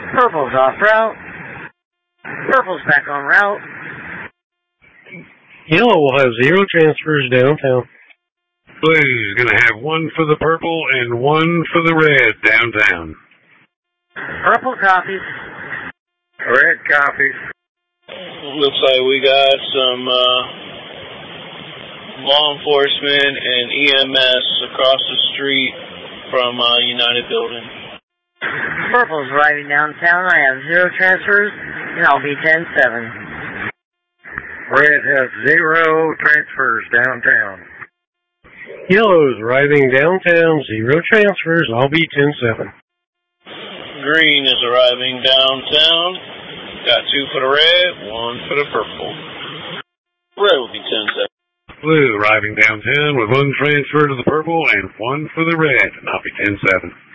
Purple's off route. Purple's back on route. Yellow will have 0 transfers downtown. Blue's going to have 1 for the purple and 1 for the red downtown. Purple copies. Red copies. Looks like we got some law enforcement and EMS across the street from United Building. Purple's arriving downtown. I have 0 transfers, and I'll be 10-7. Red has 0 transfers downtown. Yellow's arriving downtown, 0 transfers, I'll be 10-7. Green is arriving downtown. Got 2 for the red, 1 for the purple. Red will be 10-7. Blue arriving downtown with 1 transfer to the purple and 1 for the red, and I'll be 10-7.